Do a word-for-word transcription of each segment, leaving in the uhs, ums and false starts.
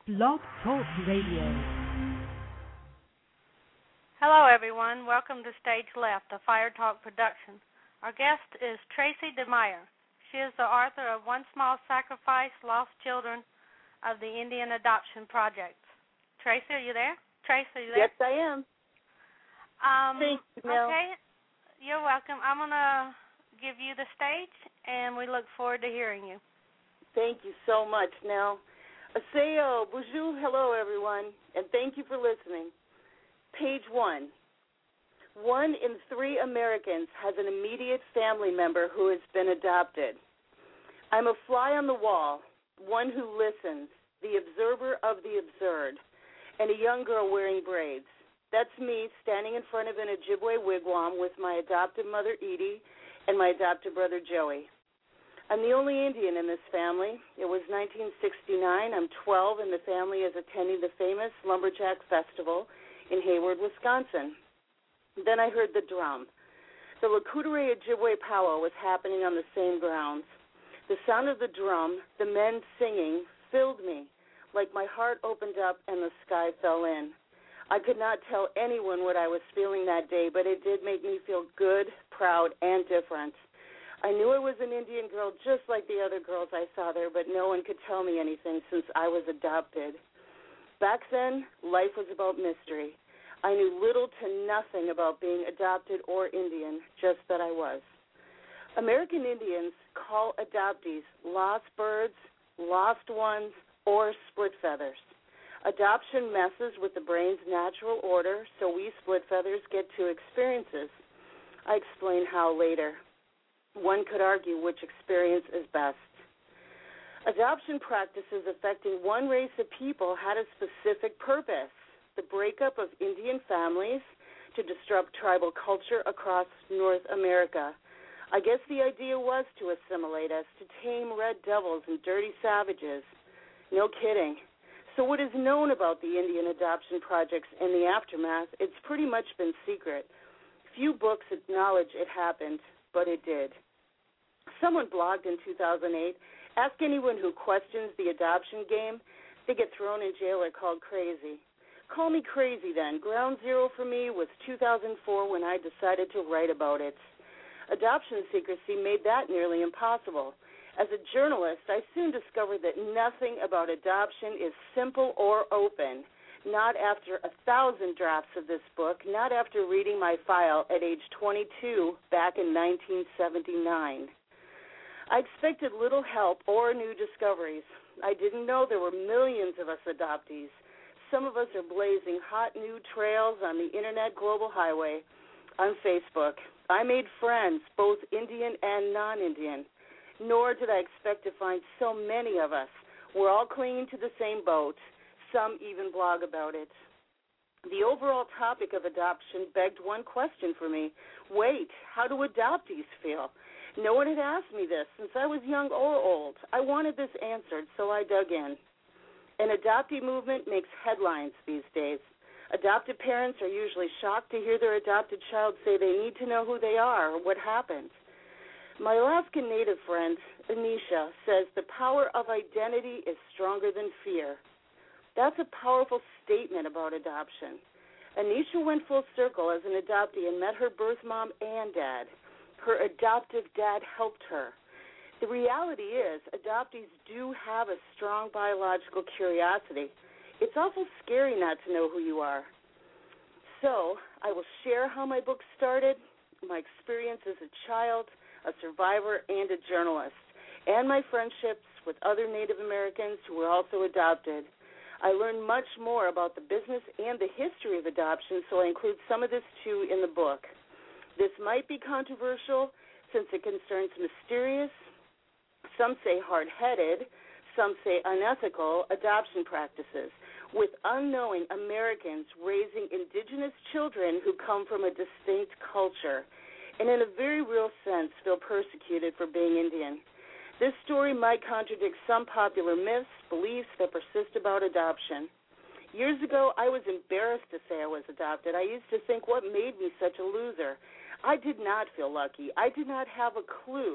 Blog Talk Radio. Hello, everyone. Welcome to Stage Left, a Fire Talk production. Our guest is Tracy DeMeyer. She is the author of One Small Sacrifice, Lost Children of the Indian Adoption Project. Tracy, are you there? Tracy, are you there? Yes, I am. Um, Thank you, Mel. Okay, you're welcome. I'm going to give you the stage, and we look forward to hearing you. Thank you so much, Nell. Aseo, bonjour, hello, everyone, and thank you for listening. Page one. One in three Americans has an immediate family member who has been adopted. I'm a fly on the wall, one who listens, the observer of the absurd, and a young girl wearing braids. That's me standing in front of an Ojibwe wigwam with my adopted mother, Edie, and my adopted brother, Joey. I'm the only Indian in this family. It was nineteen sixty-nine. I'm twelve, and the family is attending the famous Lumberjack Festival in Hayward, Wisconsin. Then I heard the drum. The Lakudere Ojibwe powwow was happening on the same grounds. The sound of the drum, the men singing, filled me, like my heart opened up and the sky fell in. I could not tell anyone what I was feeling that day, but it did make me feel good, proud, and different. I knew I was an Indian girl just like the other girls I saw there, but no one could tell me anything since I was adopted. Back then, life was about mystery. I knew little to nothing about being adopted or Indian, just that I was. American Indians call adoptees lost birds, lost ones, or split feathers. Adoption messes with the brain's natural order, so we split feathers get two experiences. I explain how later. One could argue which experience is best. Adoption practices affecting one race of people had a specific purpose, the breakup of Indian families to disrupt tribal culture across North America. I guess the idea was to assimilate us, to tame red devils and dirty savages. No kidding. So what is known about the Indian adoption projects and the aftermath, it's pretty much been secret. Few books acknowledge it happened, but it did. Someone blogged in two thousand eight, ask anyone who questions the adoption game, they get thrown in jail or called crazy. Call me crazy then. Ground zero for me was two thousand four when I decided to write about it. Adoption secrecy made that nearly impossible. As a journalist, I soon discovered that nothing about adoption is simple or open. Not after a thousand drafts of this book, not after reading my file at age twenty-two back in nineteen seventy-nine. I expected little help or new discoveries. I didn't know there were millions of us adoptees. Some of us are blazing hot new trails on the Internet Global Highway, on Facebook. I made friends, both Indian and non-Indian, nor did I expect to find so many of us. We're all clinging to the same boat. Some even blog about it. The overall topic of adoption begged one question for me. Wait, how do adoptees feel? No one had asked me this since I was young or old. I wanted this answered, so I dug in. An adoptee movement makes headlines these days. Adopted parents are usually shocked to hear their adopted child say they need to know who they are or what happened. My Alaskan Native friend, Anisha, says the power of identity is stronger than fear. That's a powerful statement about adoption. Anisha went full circle as an adoptee and met her birth mom and dad. Her adoptive dad helped her. The reality is adoptees do have a strong biological curiosity. It's awful scary not to know who you are. So I will share how my book started, my experience as a child, a survivor, and a journalist, and my friendships with other Native Americans who were also adopted. I learned much more about the business and the history of adoption, so I include some of this, too, in the book. This might be controversial since it concerns mysterious, some say hard-headed, some say unethical adoption practices, with unknowing Americans raising indigenous children who come from a distinct culture and in a very real sense feel persecuted for being Indian. This story might contradict some popular myths, beliefs that persist about adoption. Years ago, I was embarrassed to say I was adopted. I used to think, what made me such a loser? I did not feel lucky. I did not have a clue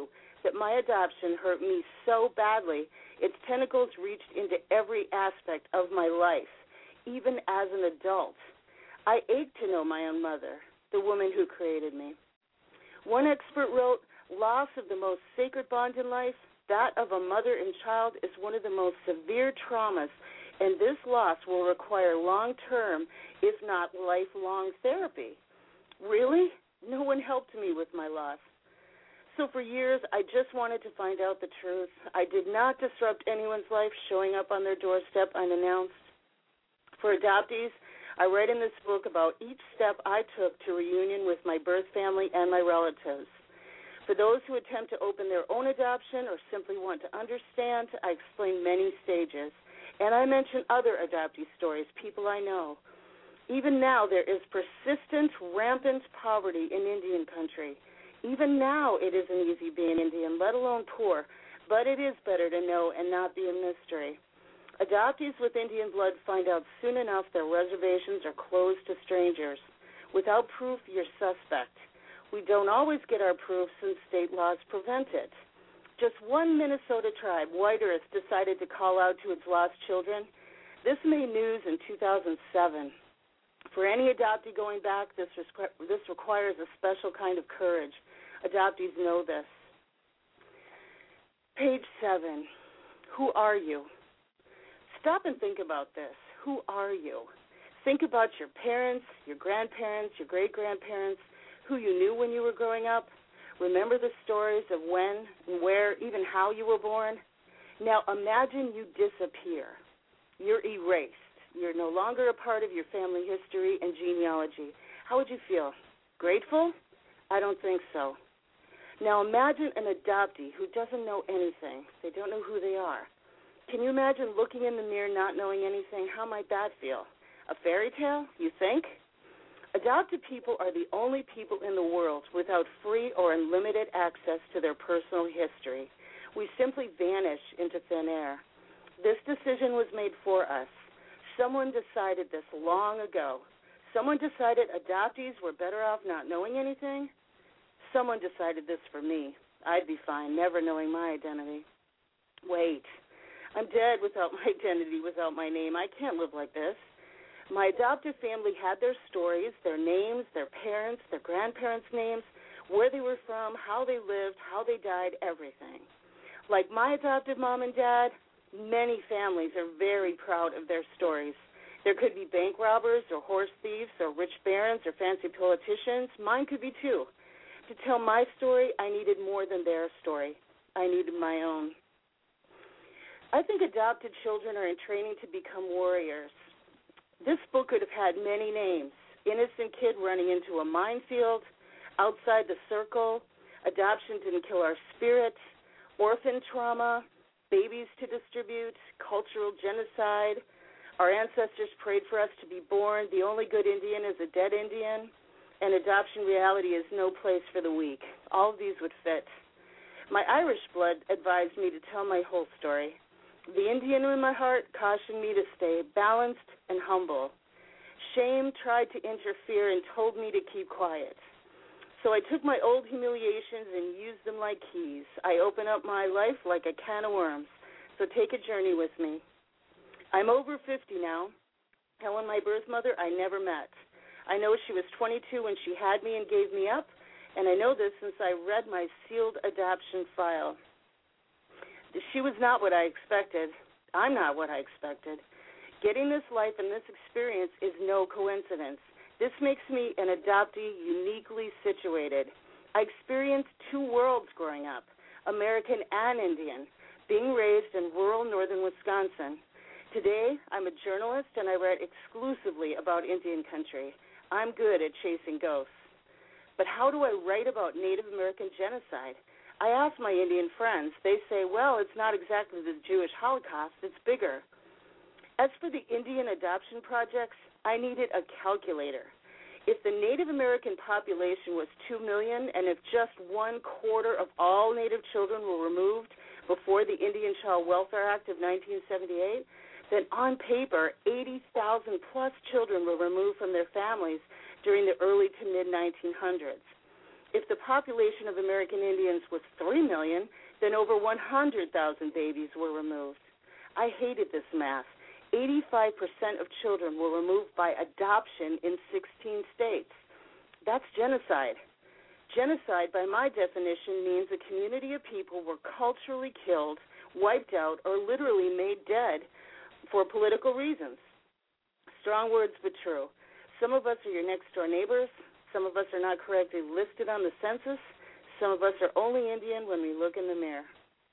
that my adoption hurt me so badly, its tentacles reached into every aspect of my life, even as an adult. I ached to know my own mother, the woman who created me. One expert wrote, loss of the most sacred bond in life, that of a mother and child, is one of the most severe traumas, and this loss will require long-term, if not lifelong, therapy. Really? No one helped me with my loss. So for years, I just wanted to find out the truth. I did not disrupt anyone's life showing up on their doorstep unannounced. For adoptees, I write in this book about each step I took to reunion with my birth family and my relatives. For those who attempt to open their own adoption or simply want to understand, I explain many stages. And I mention other adoptee stories, people I know. Even now, there is persistent, rampant poverty in Indian country. Even now, it isn't easy being Indian, let alone poor, but it is better to know and not be a mystery. Adoptees with Indian blood find out soon enough their reservations are closed to strangers. Without proof, you're suspect. We don't always get our proof since state laws prevent it. Just one Minnesota tribe, White Earth, decided to call out to its lost children. This made news in two thousand seven. For any adoptee going back, this, this requires a special kind of courage. Adoptees know this. Page seven. Who are you? Stop and think about this. Who are you? Think about your parents, your grandparents, your great-grandparents, who you knew when you were growing up. Remember the stories of when and where, even how you were born. Now imagine you disappear. You're erased. You're no longer a part of your family history and genealogy. How would you feel? Grateful? I don't think so. Now imagine an adoptee who doesn't know anything. They don't know who they are. Can you imagine looking in the mirror not knowing anything? How might that feel? A fairy tale, you think? Adopted people are the only people in the world without free or unlimited access to their personal history. We simply vanish into thin air. This decision was made for us. Someone decided this long ago. Someone decided adoptees were better off not knowing anything. Someone decided this for me. I'd be fine never knowing my identity. Wait, I'm dead without my identity, without my name. I can't live like this. My adoptive family had their stories, their names, their parents, their grandparents' names, where they were from, how they lived, how they died, everything. Like my adoptive mom and dad, many families are very proud of their stories. There could be bank robbers or horse thieves or rich barons or fancy politicians. Mine could be too. To tell my story, I needed more than their story. I needed my own. I think adopted children are in training to become warriors. This book could have had many names. Innocent kid running into a minefield, outside the circle, adoption didn't kill our spirit, orphan trauma, babies to distribute, cultural genocide, our ancestors prayed for us to be born, the only good Indian is a dead Indian, and adoption reality is no place for the weak. All of these would fit. My Irish blood advised me to tell my whole story. The Indian in my heart cautioned me to stay balanced and humble. Shame tried to interfere and told me to keep quiet. So I took my old humiliations and used them like keys. I open up my life like a can of worms. So take a journey with me. I'm over fifty now. Helen, my birth mother, I never met. I know she was twenty-two when she had me and gave me up, and I know this since I read my sealed adoption file. She was not what I expected. I'm not what I expected. Getting this life and this experience is no coincidence. This makes me an adoptee uniquely situated. I experienced two worlds growing up, American and Indian, being raised in rural northern Wisconsin. Today, I'm a journalist and I write exclusively about Indian country. I'm good at chasing ghosts. But how do I write about Native American genocide? I ask my Indian friends. They say, well, it's not exactly the Jewish Holocaust, it's bigger. As for the Indian adoption projects, I needed a calculator. If the Native American population was two million and if just one quarter of all Native children were removed before the Indian Child Welfare Act of nineteen seventy-eight, then on paper, eighty thousand plus children were removed from their families during the early to mid nineteen hundreds. If the population of American Indians was three million, then over one hundred thousand babies were removed. I hated this math. eighty-five percent of children were removed by adoption in sixteen states. That's genocide. Genocide, by my definition, means a community of people were culturally killed, wiped out, or literally made dead for political reasons. Strong words, but true. Some of us are your next-door neighbors. Some of us are not correctly listed on the census. Some of us are only Indian when we look in the mirror.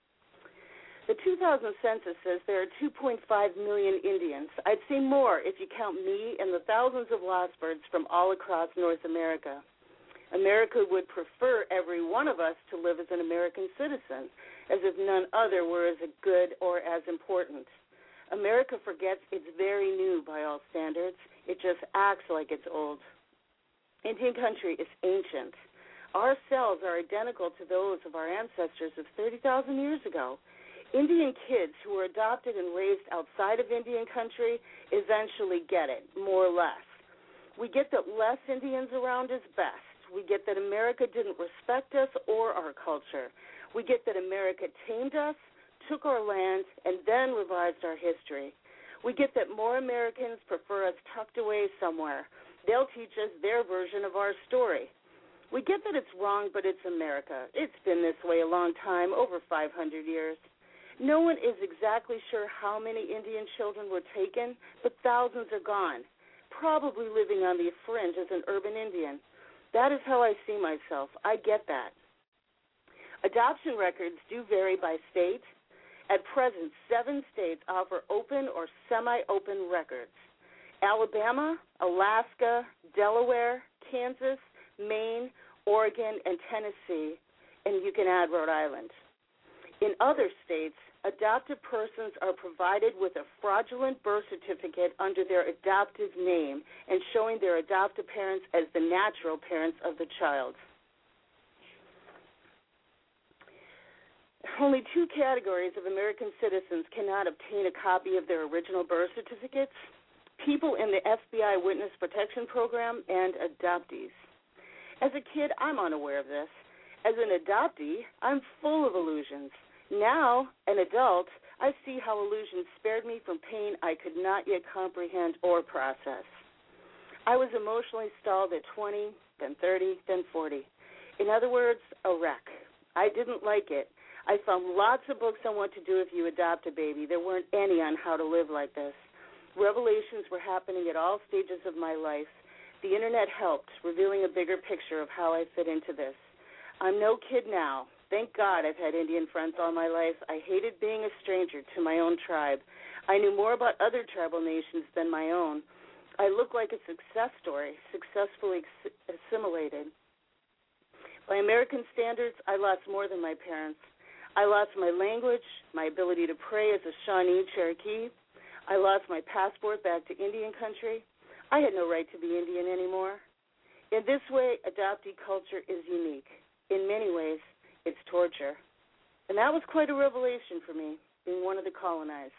The two thousand census says there are two point five million Indians. I'd say more if you count me and the thousands of lost birds from all across North America. America would prefer every one of us to live as an American citizen, as if none other were as good or as important. America forgets it's very new by all standards. It just acts like it's old. Indian country is ancient. Our cells are identical to those of our ancestors of thirty thousand years ago. Indian kids who were adopted and raised outside of Indian country eventually get it, more or less. We get that less Indians around is best. We get that America didn't respect us or our culture. We get that America tamed us, took our land, and then revised our history. We get that more Americans prefer us tucked away somewhere. They'll teach us their version of our story. We get that it's wrong, but it's America. It's been this way a long time, over five hundred years. No one is exactly sure how many Indian children were taken, but thousands are gone, probably living on the fringe as an urban Indian. That is how I see myself. I get that. Adoption records do vary by state. At present, seven states offer open or semi-open records. Alabama, Alaska, Delaware, Kansas, Maine, Oregon, and Tennessee, and you can add Rhode Island. In other states, adopted persons are provided with a fraudulent birth certificate under their adoptive name and showing their adoptive parents as the natural parents of the child. Only two categories of American citizens cannot obtain a copy of their original birth certificates: people in the F B I Witness Protection Program and adoptees. As a kid, I'm unaware of this. As an adoptee, I'm full of illusions. Now, an adult, I see how illusions spared me from pain I could not yet comprehend or process. I was emotionally stalled at twenty, then thirty, then forty. In other words, a wreck. I didn't like it. I found lots of books on what to do if you adopt a baby. There weren't any on how to live like this. Revelations were happening at all stages of my life. The Internet helped, revealing a bigger picture of how I fit into this. I'm no kid now. Thank God I've had Indian friends all my life. I hated being a stranger to my own tribe. I knew more about other tribal nations than my own. I looked like a success story, successfully assimilated. By American standards, I lost more than my parents. I lost my language, my ability to pray as a Shawnee Cherokee. I lost my passport back to Indian country. I had no right to be Indian anymore. In this way, adoptee culture is unique. In many ways, it's torture. And that was quite a revelation for me, being one of the colonized.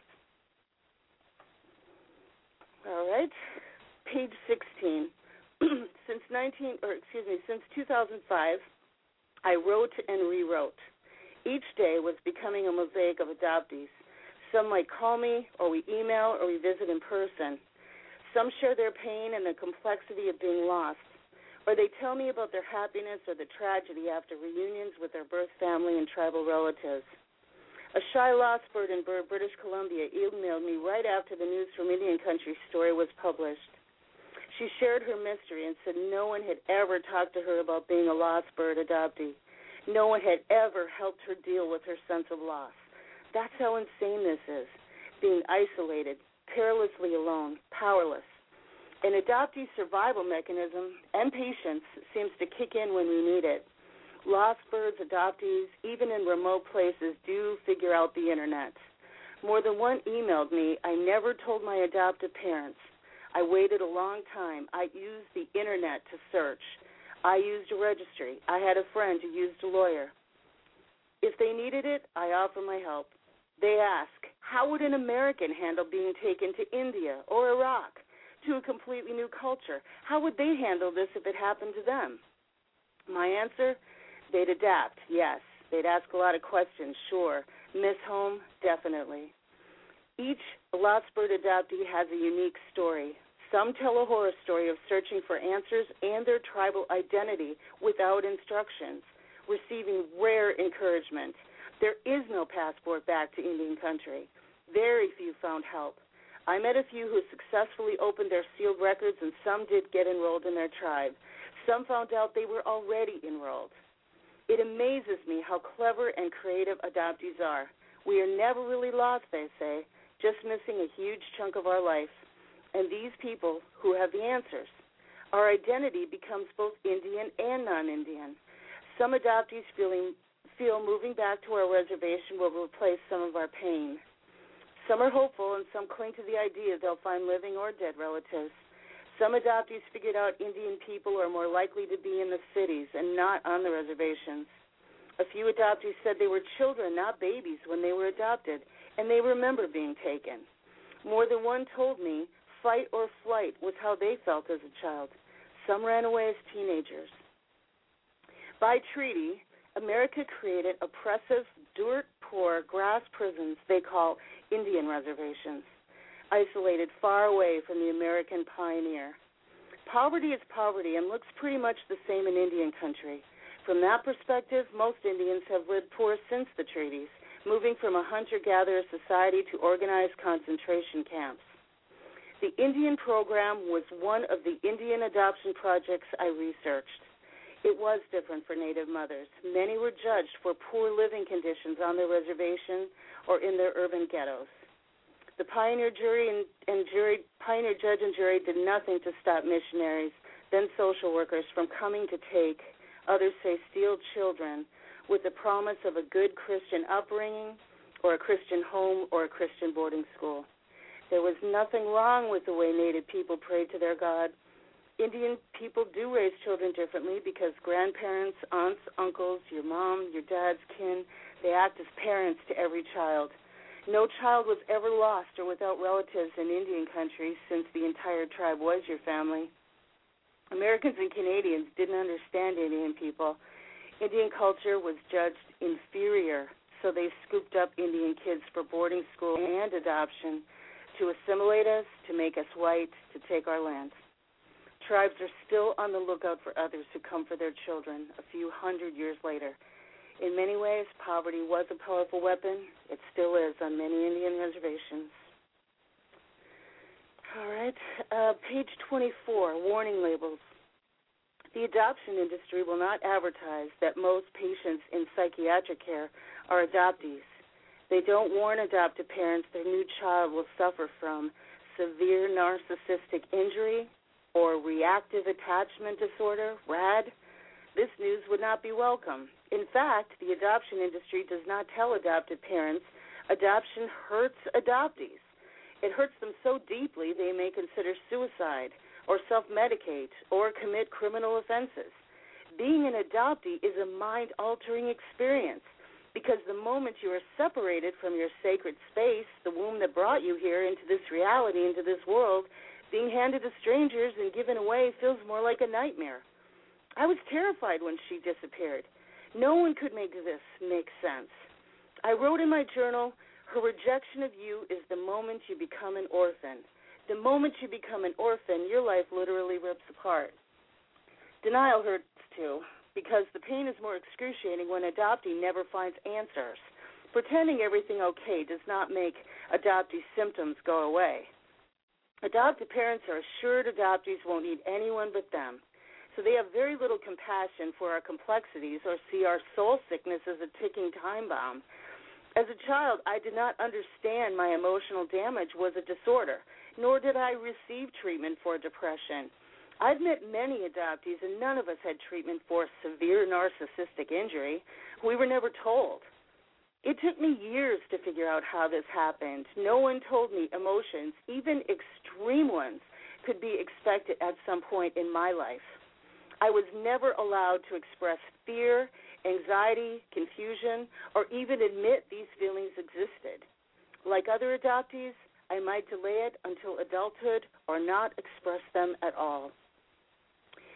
All right, page sixteen. since nineteen, or excuse me, since two thousand five, I wrote and rewrote. Each day was becoming a mosaic of adoptees. Some might call me, or we email, or we visit in person. Some share their pain and the complexity of being lost, or they tell me about their happiness or the tragedy after reunions with their birth family and tribal relatives. A shy lost bird in British Columbia emailed me right after the News from Indian Country story was published. She shared her mystery and said no one had ever talked to her about being a lost bird adoptee. No one had ever helped her deal with her sense of loss. That's how insane this is, being isolated, perilously alone, powerless. An adoptee survival mechanism and patience seems to kick in when we need it. Lost birds, adoptees, even in remote places, do figure out the Internet. More than one emailed me. I never told my adoptive parents. I waited a long time. I used the Internet to search. I used a registry. I had a friend who used a lawyer. If they needed it, I offer my help. They ask, how would an American handle being taken to India or Iraq, to a completely new culture? How would they handle this if it happened to them? My answer, they'd adapt, yes. They'd ask a lot of questions, sure. Miss home, definitely. Each Lost Bird adoptee has a unique story. Some tell a horror story of searching for answers and their tribal identity without instructions, receiving rare encouragement. There is no passport back to Indian country. Very few found help. I met a few who successfully opened their sealed records, and some did get enrolled in their tribe. Some found out they were already enrolled. It amazes me how clever and creative adoptees are. We are never really lost, they say, just missing a huge chunk of our life. And these people who have the answers. Our identity becomes both Indian and non-Indian. Some adoptees feeling, feel moving back to our reservation will replace some of our pain. Some are hopeful, and some cling to the idea they'll find living or dead relatives. Some adoptees figured out Indian people are more likely to be in the cities and not on the reservations. A few adoptees said they were children, not babies, when they were adopted, and they remember being taken. More than one told me fight or flight was how they felt as a child. Some ran away as teenagers. By treaty, America created oppressive, dirt-poor grass prisons they call Indian reservations, isolated far away from the American pioneer. Poverty is poverty and looks pretty much the same in Indian country. From that perspective, most Indians have lived poor since the treaties, moving from a hunter-gatherer society to organized concentration camps. The Indian program was one of the Indian adoption projects I researched. It was different for Native mothers. Many were judged for poor living conditions on their reservation or in their urban ghettos. The pioneer jury and, and jury, pioneer judge and jury did nothing to stop missionaries, then social workers, from coming to take, others say steal children, with the promise of a good Christian upbringing or a Christian home or a Christian boarding school. There was nothing wrong with the way Native people prayed to their God. Indian people do raise children differently because grandparents, aunts, uncles, your mom, your dad's kin, they act as parents to every child. No child was ever lost or without relatives in Indian country since the entire tribe was your family. Americans and Canadians didn't understand Indian people. Indian culture was judged inferior, so they scooped up Indian kids for boarding school and adoption to assimilate us, to make us white, to take our lands. Tribes are still on the lookout for others who come for their children a few hundred years later. In many ways, poverty was a powerful weapon. It still is on many Indian reservations. All right, uh, page twenty-four, warning labels. The adoption industry will not advertise that most patients in psychiatric care are adoptees. They don't warn adoptive parents their new child will suffer from severe narcissistic injury or reactive attachment disorder, R A D. This news would not be welcome. In fact, the adoption industry does not tell adopted parents adoption hurts adoptees. It hurts them so deeply they may consider suicide or self-medicate or commit criminal offenses. Being an adoptee is a mind-altering experience because the moment you are separated from your sacred space, the womb that brought you here into this reality, into this world, being handed to strangers and given away feels more like a nightmare. I was terrified when she disappeared. No one could make this make sense. I wrote in my journal, her rejection of you is the moment you become an orphan. The moment you become an orphan, your life literally rips apart. Denial hurts too, because the pain is more excruciating when adoptee never finds answers. Pretending everything okay does not make adoptee symptoms go away. Adopted parents are assured adoptees won't need anyone but them, so they have very little compassion for our complexities or see our soul sickness as a ticking time bomb. As a child, I did not understand my emotional damage was a disorder, nor did I receive treatment for depression. I've met many adoptees, and none of us had treatment for severe narcissistic injury. We were never told. It took me years to figure out how this happened. No one told me emotions, even extreme ones, could be expected at some point in my life. I was never allowed to express fear, anxiety, confusion, or even admit these feelings existed. Like other adoptees, I might delay it until adulthood or not express them at all.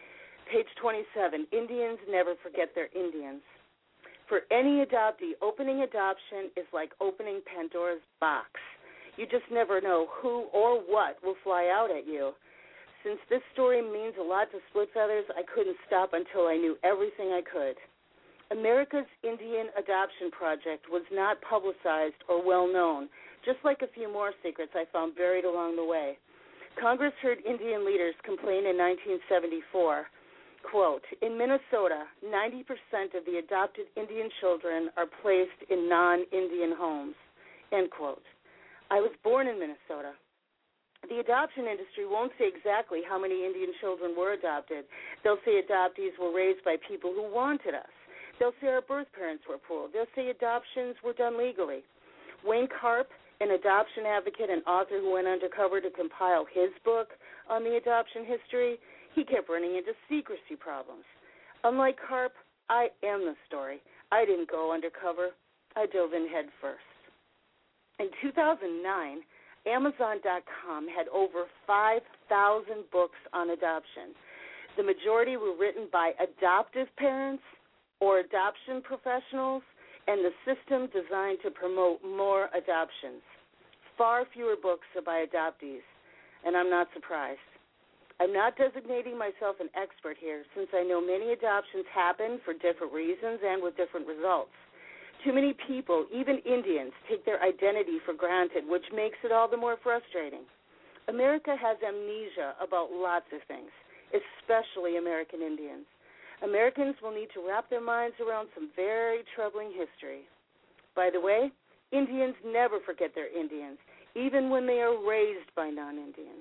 Page twenty-seven, Indians never forget their Indians. For any adoptee, opening adoption is like opening Pandora's box. You just never know who or what will fly out at you. Since this story means a lot to Split Feathers, I couldn't stop until I knew everything I could. America's Indian Adoption Project was not publicized or well known, just like a few more secrets I found buried along the way. Congress heard Indian leaders complain in nineteen seventy-four, quote, in Minnesota, ninety percent of the adopted Indian children are placed in non-Indian homes, end quote. I was born in Minnesota. The adoption industry won't say exactly how many Indian children were adopted. They'll say adoptees were raised by people who wanted us. They'll say our birth parents were poor. They'll say adoptions were done legally. Wayne Karp, an adoption advocate and author who went undercover to compile his book on the adoption history, he kept running into secrecy problems. Unlike Karp, I am the story. I didn't go undercover. I dove in head first. In two thousand nine, Amazon dot com had over five thousand books on adoption. The majority were written by adoptive parents or adoption professionals, and the system designed to promote more adoptions. Far fewer books are by adoptees, and I'm not surprised. I'm not designating myself an expert here, since I know many adoptions happen for different reasons and with different results. Too many people, even Indians, take their identity for granted, which makes it all the more frustrating. America has amnesia about lots of things, especially American Indians. Americans will need to wrap their minds around some very troubling history. By the way, Indians never forget their Indians, even when they are raised by non-Indians.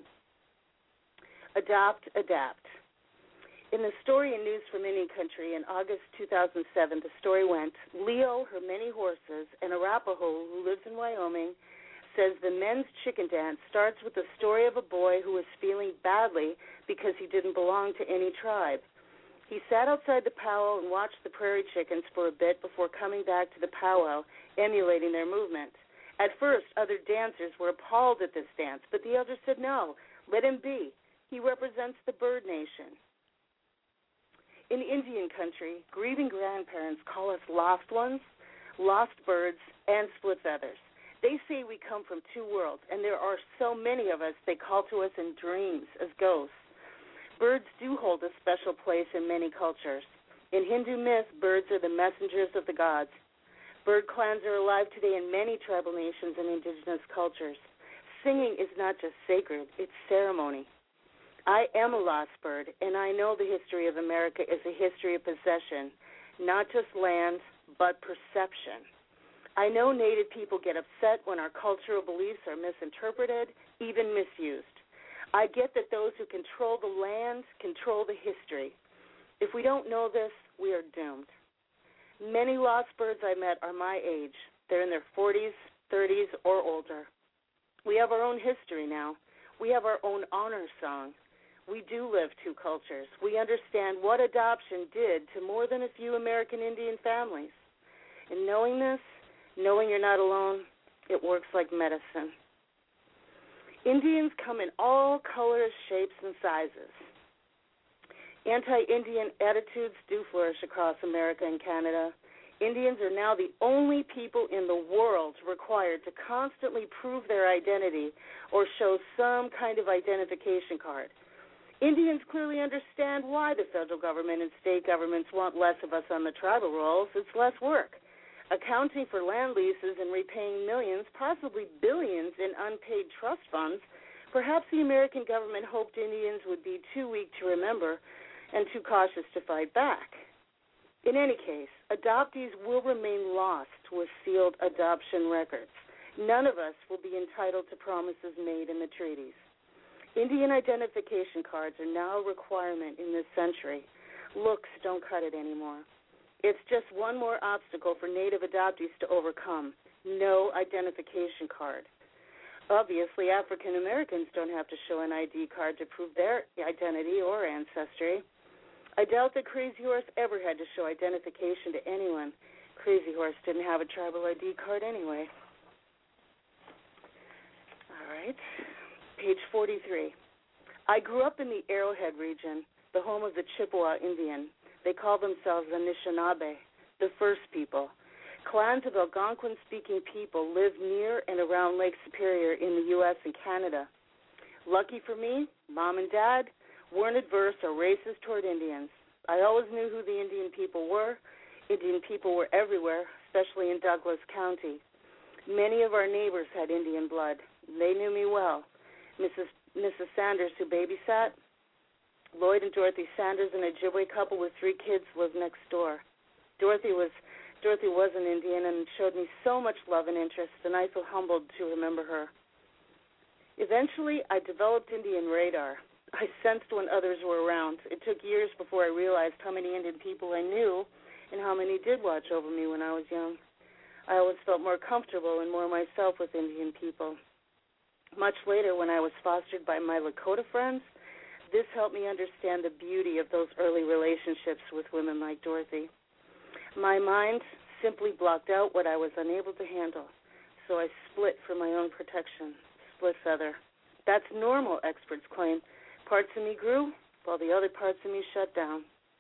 Adopt, adapt. In the story in News from Indian Country in August two thousand seven, the story went, Leo, her many horses, an Arapaho who lives in Wyoming, says the men's chicken dance starts with the story of a boy who was feeling badly because he didn't belong to any tribe. He sat outside the powwow and watched the prairie chickens for a bit before coming back to the powwow, emulating their movement. At first, other dancers were appalled at this dance, but the elders said, no, let him be. He represents the bird nation. In Indian country, grieving grandparents call us lost ones, lost birds, and split feathers. They say we come from two worlds, and there are so many of us they call to us in dreams as ghosts. Birds do hold a special place in many cultures. In Hindu myth, birds are the messengers of the gods. Bird clans are alive today in many tribal nations and indigenous cultures. Singing is not just sacred, it's ceremony. I am a lost bird, and I know the history of America is a history of possession, not just land, but perception. I know Native people get upset when our cultural beliefs are misinterpreted, even misused. I get that those who control the land control the history. If we don't know this, we are doomed. Many lost birds I met are my age. They're in their forties, thirties, or older. We have our own history now. We have our own honor song. We do live two cultures. We understand what adoption did to more than a few American Indian families. And knowing this, knowing you're not alone, it works like medicine. Indians come in all colors, shapes, and sizes. Anti-Indian attitudes do flourish across America and Canada. Indians are now the only people in the world required to constantly prove their identity or show some kind of identification card. Indians clearly understand why the federal government and state governments want less of us on the tribal rolls. It's less work. Accounting for land leases and repaying millions, possibly billions in unpaid trust funds, perhaps the American government hoped Indians would be too weak to remember and too cautious to fight back. In any case, adoptees will remain lost with sealed adoption records. None of us will be entitled to promises made in the treaties. Indian identification cards are now a requirement in this century. Looks don't cut it anymore. It's just one more obstacle for Native adoptees to overcome, no identification card. Obviously, African Americans don't have to show an I D card to prove their identity or ancestry. I doubt that Crazy Horse ever had to show identification to anyone. Crazy Horse didn't have a tribal I D card anyway. All right, page forty-three. I grew up in the Arrowhead region, the home of the Chippewa Indian. They call themselves Anishinaabe, the first people. Clans of Algonquin-speaking people live near and around Lake Superior in the U S and Canada. Lucky for me, Mom and Dad weren't adverse or racist toward Indians. I always knew who the Indian people were. Indian people were everywhere, especially in Douglas County. Many of our neighbors had Indian blood. They knew me well. Missus Missus Sanders, who babysat, Lloyd and Dorothy Sanders, an Ojibwe couple with three kids, lived next door. Dorothy was Dorothy was an Indian and showed me so much love and interest, and I feel humbled to remember her. Eventually, I developed Indian radar. I sensed when others were around. It took years before I realized how many Indian people I knew and how many did watch over me when I was young. I always felt more comfortable and more myself with Indian people. Much later, when I was fostered by my Lakota friends, this helped me understand the beauty of those early relationships with women like Dorothy. My mind simply blocked out what I was unable to handle, so I split for my own protection, split feather. That's normal, experts claim. Parts of me grew, while the other parts of me shut down.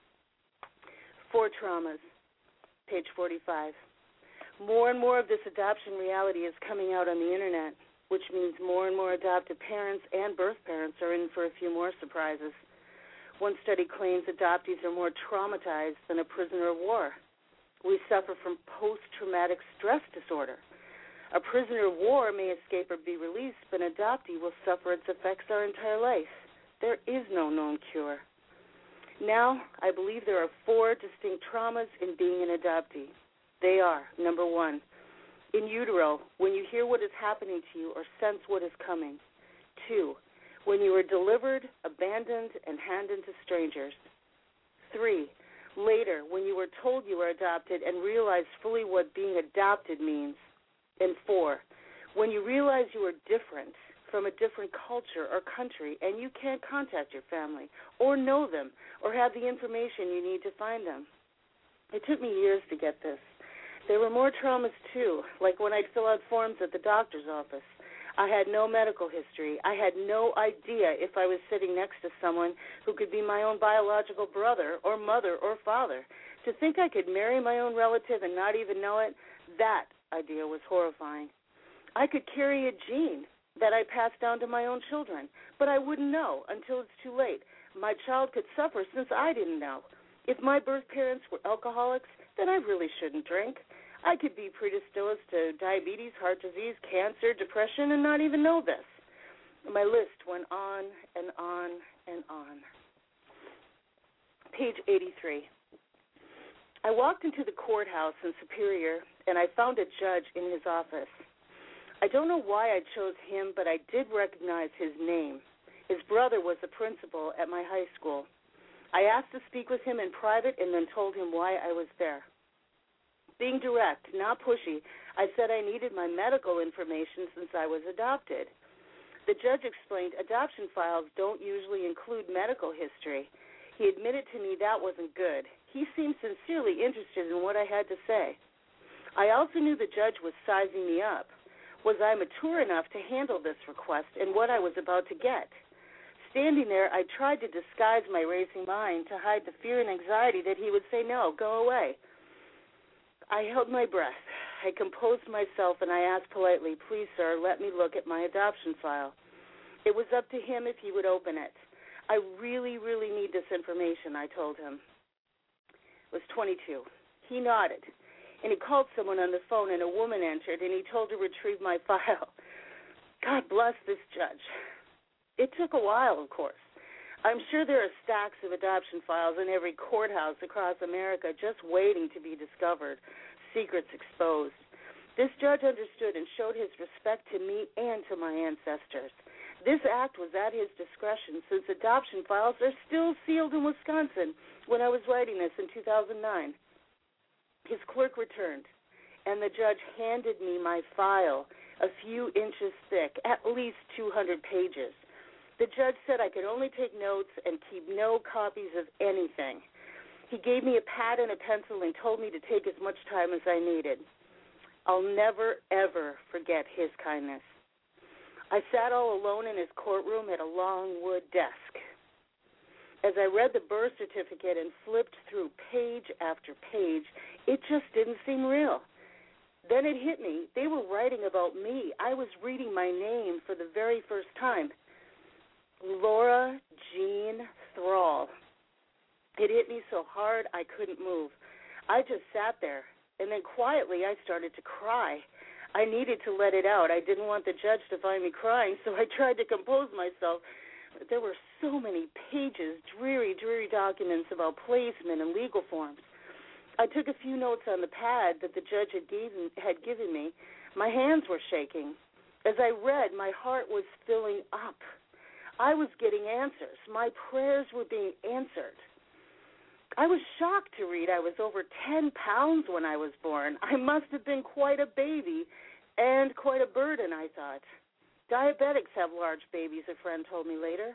Four traumas, page forty-five. More and more of this adoption reality is coming out on the Internet, which means more and more adoptive parents and birth parents are in for a few more surprises. One study claims adoptees are more traumatized than a prisoner of war. We suffer from post-traumatic stress disorder. A prisoner of war may escape or be released, but an adoptee will suffer its effects our entire life. There is no known cure. Now, I believe there are four distinct traumas in being an adoptee. They are, number one, in utero, when you hear what is happening to you or sense what is coming. Two, when you are delivered, abandoned, and handed to strangers. Three, later, when you are told you are adopted and realize fully what being adopted means. And four, when you realize you are different from a different culture or country and you can't contact your family or know them or have the information you need to find them. It took me years to get this. There were more traumas, too, like when I'd fill out forms at the doctor's office. I had no medical history. I had no idea if I was sitting next to someone who could be my own biological brother or mother or father. To think I could marry my own relative and not even know it, that idea was horrifying. I could carry a gene that I passed down to my own children, but I wouldn't know until it's too late. My child could suffer since I didn't know. If my birth parents were alcoholics, then I really shouldn't drink. I could be predisposed to diabetes, heart disease, cancer, depression, and not even know this. My list went on and on and on. Page eighty-three. I walked into the courthouse in Superior, and I found a judge in his office. I don't know why I chose him, but I did recognize his name. His brother was the principal at my high school. I asked to speak with him in private and then told him why I was there. Being direct, not pushy, I said I needed my medical information since I was adopted. The judge explained adoption files don't usually include medical history. He admitted to me that wasn't good. He seemed sincerely interested in what I had to say. I also knew the judge was sizing me up. Was I mature enough to handle this request and what I was about to get? Standing there, I tried to disguise my racing mind to hide the fear and anxiety that he would say, no, go away. I held my breath. I composed myself, and I asked politely, please, sir, let me look at my adoption file. It was up to him if he would open it. I really, really need this information, I told him. It was twenty-two. He nodded, and he called someone on the phone, and a woman entered, and he told her to retrieve my file. God bless this judge. It took a while, of course. I'm sure there are stacks of adoption files in every courthouse across America just waiting to be discovered, secrets exposed. This judge understood and showed his respect to me and to my ancestors. This act was at his discretion since adoption files are still sealed in Wisconsin when I was writing this in two thousand nine. His clerk returned, and the judge handed me my file, a few inches thick, at least two hundred pages. The judge said I could only take notes and keep no copies of anything. He gave me a pad and a pencil and told me to take as much time as I needed. I'll never, ever forget his kindness. I sat all alone in his courtroom at a long wood desk. As I read the birth certificate and flipped through page after page, it just didn't seem real. Then it hit me. They were writing about me. I was reading my name for the very first time. Laura Jean Thrall. It hit me so hard I couldn't move. I just sat there, and then quietly I started to cry. I needed to let it out. I didn't want the judge to find me crying, so I tried to compose myself. But there were so many pages, dreary, dreary documents about placement and legal forms. I took a few notes on the pad that the judge had given, had given me. My hands were shaking. As I read, my heart was filling up. I was getting answers. My prayers were being answered. I was shocked to read I was over ten pounds when I was born. I must have been quite a baby and quite a burden, I thought. Diabetics have large babies, a friend told me later.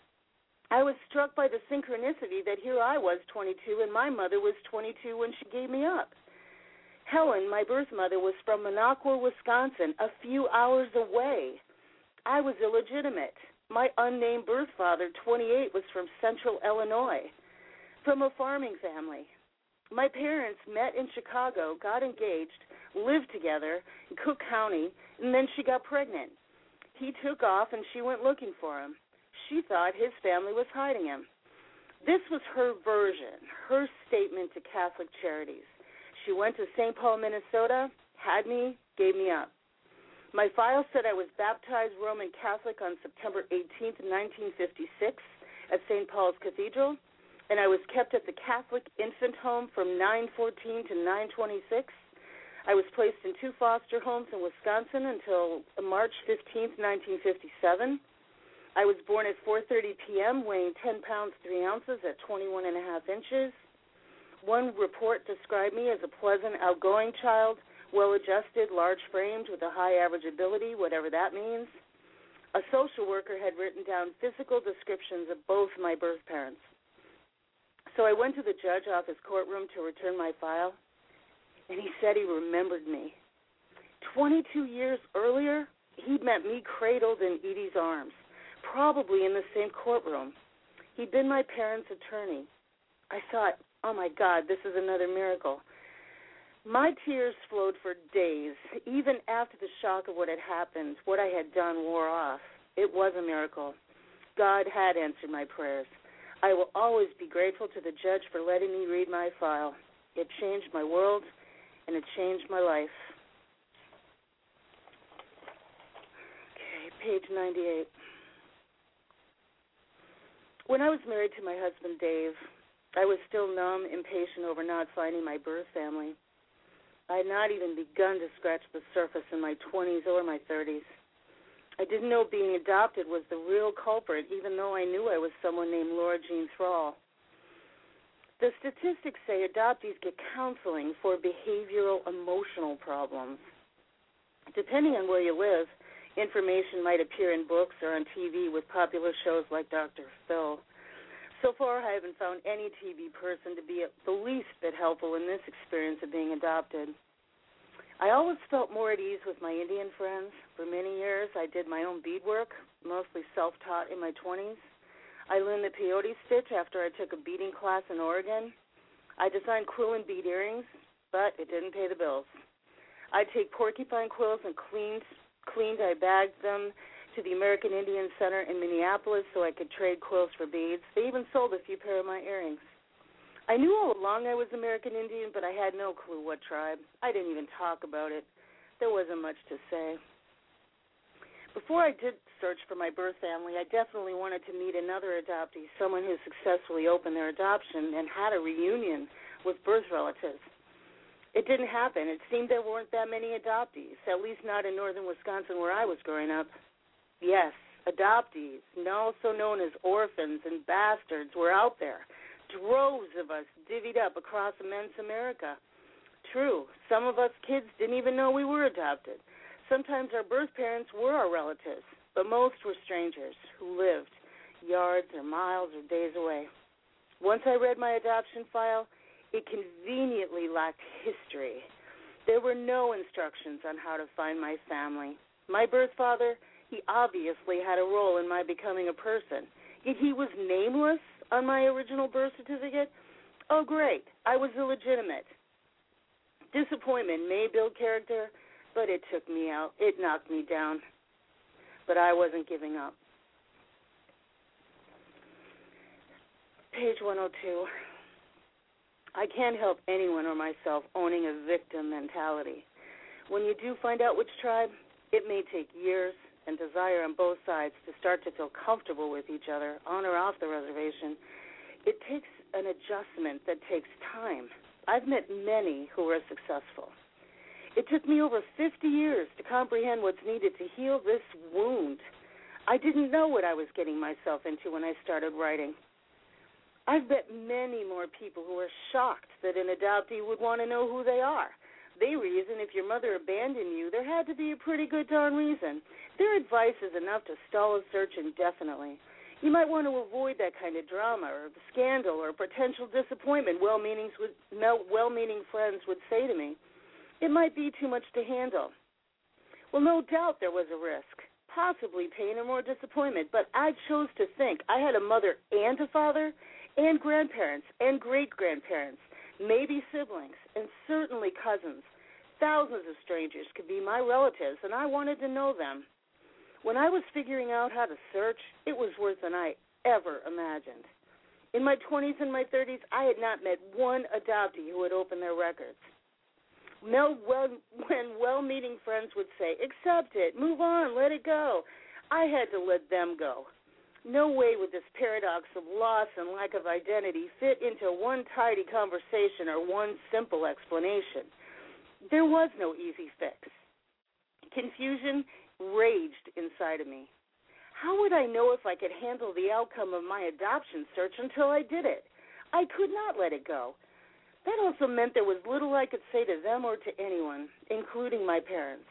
I was struck by the synchronicity that here I was twenty-two and my mother was twenty-two when she gave me up. Helen, my birth mother, was from Minocqua, Wisconsin, a few hours away. I was illegitimate. My unnamed birth father, twenty-eight, was from central Illinois, from a farming family. My parents met in Chicago, got engaged, lived together in Cook County, and then she got pregnant. He took off and she went looking for him. She thought his family was hiding him. This was her version, her statement to Catholic Charities. She went to Saint Paul, Minnesota, had me, gave me up. My file said I was baptized Roman Catholic on September eighteenth, nineteen fifty-six at Saint Paul's Cathedral, and I was kept at the Catholic Infant Home from nine fourteen to nine twenty-six. I was placed in two foster homes in Wisconsin until March fifteenth, nineteen fifty-seven. I was born at four thirty p.m., weighing ten pounds, three ounces at twenty-one and a half inches. One report described me as a pleasant, outgoing child, well-adjusted, large-framed, with a high average ability, whatever that means. A social worker had written down physical descriptions of both my birth parents. So I went to the judge off his courtroom to return my file, and he said he remembered me. twenty-two years earlier, he'd met me cradled in Edie's arms, probably in the same courtroom. He'd been my parents' attorney. I thought, oh, my God, this is another miracle. My tears flowed for days, even after the shock of what had happened, what I had done wore off. It was a miracle. God had answered my prayers. I will always be grateful to the judge for letting me read my file. It changed my world, and it changed my life. Okay, page ninety-eight. When I was married to my husband, Dave, I was still numb, impatient over not finding my birth family. I had not even begun to scratch the surface in my twenties or my thirties. I didn't know being adopted was the real culprit, even though I knew I was someone named Laura Jean Thrall. The statistics say adoptees get counseling for behavioral emotional problems. Depending on where you live, information might appear in books or on T V with popular shows like Doctor Phil. So far, I haven't found any T V person to be the least bit helpful in this experience of being adopted. I always felt more at ease with my Indian friends. For many years, I did my own beadwork, mostly self-taught in my twenties. I learned the peyote stitch after I took a beading class in Oregon. I designed quill and bead earrings, but it didn't pay the bills. I'd take porcupine quills and cleaned, cleaned, I bagged them to the American Indian Center in Minneapolis so I could trade quills for beads. They even sold a few pair of my earrings. I knew all along I was American Indian, but I had no clue what tribe. I didn't even talk about it. There wasn't much to say. Before I did search for my birth family, I definitely wanted to meet another adoptee, someone who successfully opened their adoption and had a reunion with birth relatives. It didn't happen. It seemed there weren't that many adoptees, at least not in northern Wisconsin where I was growing up. Yes, adoptees, also known as orphans and bastards, were out there. Droves of us divvied up across immense America. True, some of us kids didn't even know we were adopted. Sometimes our birth parents were our relatives, but most were strangers who lived yards or miles or days away. Once I read my adoption file, it conveniently lacked history. There were no instructions on how to find my family. My birth father, he obviously had a role in my becoming a person. Yet he was nameless on my original birth certificate. Oh, great. I was illegitimate. Disappointment may build character, but it took me out. It knocked me down. But I wasn't giving up. Page one oh two. I can't help anyone or myself owning a victim mentality. When you do find out which tribe, it may take years and desire on both sides to start to feel comfortable with each other, on or off the reservation. It takes an adjustment that takes time. I've met many who were successful. It took me over fifty years to comprehend what's needed to heal this wound. I didn't know what I was getting myself into when I started writing. I've met many more people who are shocked that an adoptee would want to know who they are. They reason if your mother abandoned you, there had to be a pretty good darn reason. Their advice is enough to stall a search indefinitely. You might want to avoid that kind of drama or scandal or potential disappointment, well-meaning well-meaning friends would say to me. It might be too much to handle. Well, no doubt there was a risk, possibly pain or more disappointment, but I chose to think I had a mother and a father and grandparents and great-grandparents, maybe siblings, and certainly cousins. Thousands of strangers could be my relatives, and I wanted to know them. When I was figuring out how to search, it was worse than I ever imagined. In my twenties and my thirties, I had not met one adoptee who would open their records. No, well, when well-meaning friends would say, accept it, move on, let it go, I had to let them go. No way would this paradox of loss and lack of identity fit into one tidy conversation or one simple explanation. There was no easy fix. Confusion raged inside of me. How would I know if I could handle the outcome of my adoption search until I did it? I could not let it go. That also meant there was little I could say to them or to anyone, including my parents.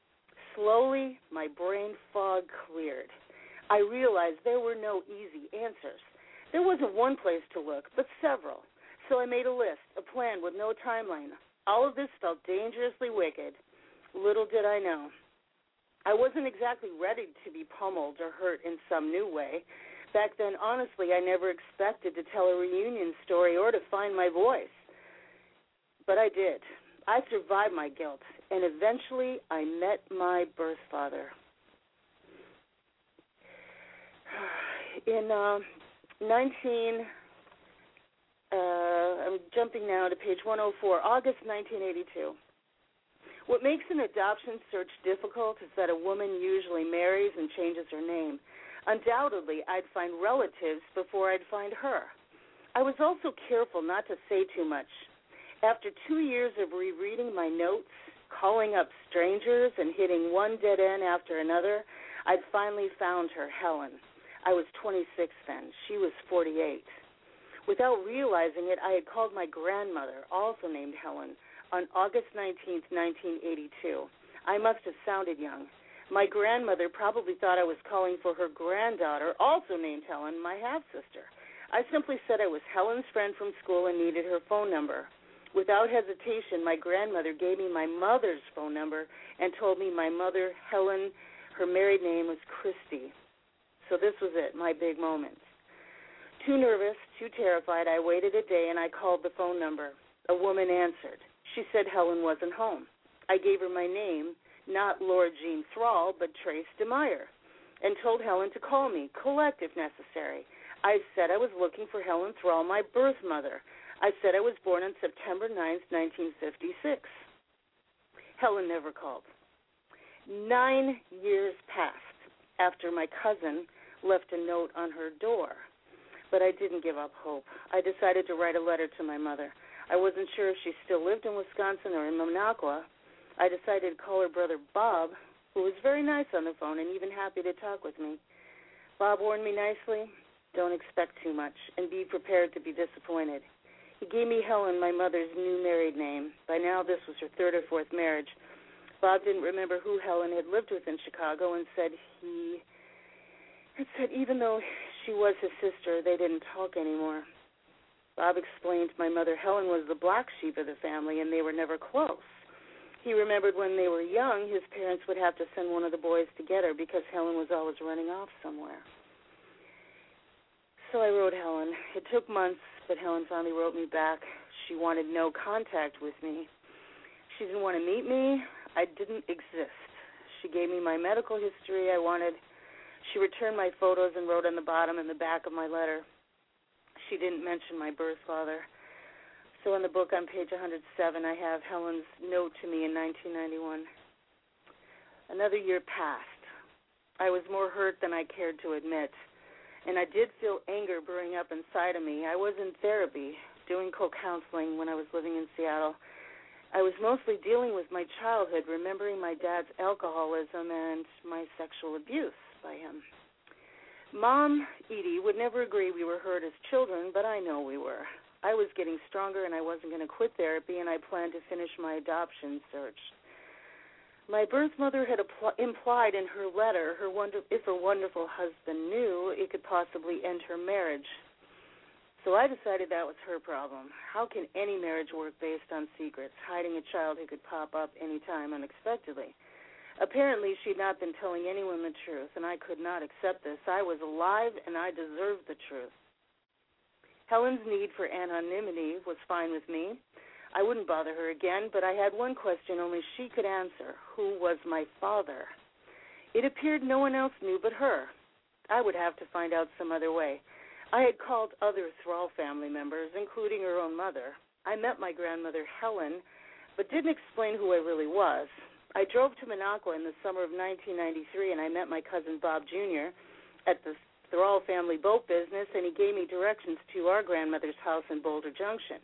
Slowly, my brain fog cleared. I realized there were no easy answers. There wasn't one place to look, but several. So I made a list, a plan with no timeline. All of this felt dangerously wicked. Little did I know. I wasn't exactly ready to be pummeled or hurt in some new way. Back then, honestly, I never expected to tell a reunion story or to find my voice. But I did. I survived my guilt, and eventually I met my birth father. In uh, nineteen, uh, I'm jumping now to page one oh four, August nineteen eighty-two. What makes an adoption search difficult is that a woman usually marries and changes her name. Undoubtedly, I'd find relatives before I'd find her. I was also careful not to say too much. After two years of rereading my notes, calling up strangers, and hitting one dead end after another, I'd finally found her, Helen. I was twenty-six then. She was forty-eight. Without realizing it, I had called my grandmother, also named Helen, on August nineteenth, nineteen eighty-two. I must have sounded young. My grandmother probably thought I was calling for her granddaughter, also named Helen, my half-sister. I simply said I was Helen's friend from school and needed her phone number. Without hesitation, my grandmother gave me my mother's phone number and told me my mother, Helen, her married name was Christy. So this was it, my big moment. Too nervous, too terrified, I waited a day and I called the phone number. A woman answered. She said Helen wasn't home. I gave her my name, not Laura Jean Thrall, but Trace DeMeyer, and told Helen to call me, collect if necessary. I said I was looking for Helen Thrall, my birth mother. I said I was born on September ninth, nineteen fifty-six. Helen never called. Nine years passed after my cousin left a note on her door, but I didn't give up hope. I decided to write a letter to my mother. I wasn't sure if she still lived in Wisconsin or in Minocqua. I decided to call her brother Bob, who was very nice on the phone and even happy to talk with me. Bob warned me nicely, don't expect too much, and be prepared to be disappointed. He gave me Helen, my mother's new married name. By now, this was her third or fourth marriage. Bob didn't remember who Helen had lived with in Chicago and said he had said even though she was his sister, they didn't talk anymore. Bob explained to my mother Helen was the black sheep of the family and they were never close. He remembered when they were young, his parents would have to send one of the boys to get her because Helen was always running off somewhere. So I wrote Helen. It took months, but Helen finally wrote me back. She wanted no contact with me. She didn't want to meet me. I didn't exist. She gave me my medical history I wanted. She returned my photos and wrote on the bottom and the back of my letter. She didn't mention my birth father. So in the book on page one hundred seven, I have Helen's note to me in nineteen ninety-one. Another year passed. I was more hurt than I cared to admit, and I did feel anger brewing up inside of me. I was in therapy, doing co-counseling when I was living in Seattle. I was mostly dealing with my childhood, remembering my dad's alcoholism and my sexual abuse by him. Mom, Edie, would never agree we were hurt as children, but I know we were. I was getting stronger, and I wasn't going to quit therapy, and I planned to finish my adoption search. My birth mother had apl- implied in her letter her wonder- if her wonderful husband knew, it could possibly end her marriage. So I decided that was her problem. How can any marriage work based on secrets, hiding a child who could pop up any time unexpectedly? Apparently, she'd not been telling anyone the truth, and I could not accept this. I was alive, and I deserved the truth. Helen's need for anonymity was fine with me. I wouldn't bother her again, but I had one question only she could answer. Who was my father? It appeared no one else knew but her. I would have to find out some other way. I had called other Thrall family members, including her own mother. I met my grandmother, Helen, but didn't explain who I really was. I drove to Minocqua in the summer of nineteen ninety-three, and I met my cousin Bob Junior at the Thrall family boat business, and he gave me directions to our grandmother's house in Boulder Junction.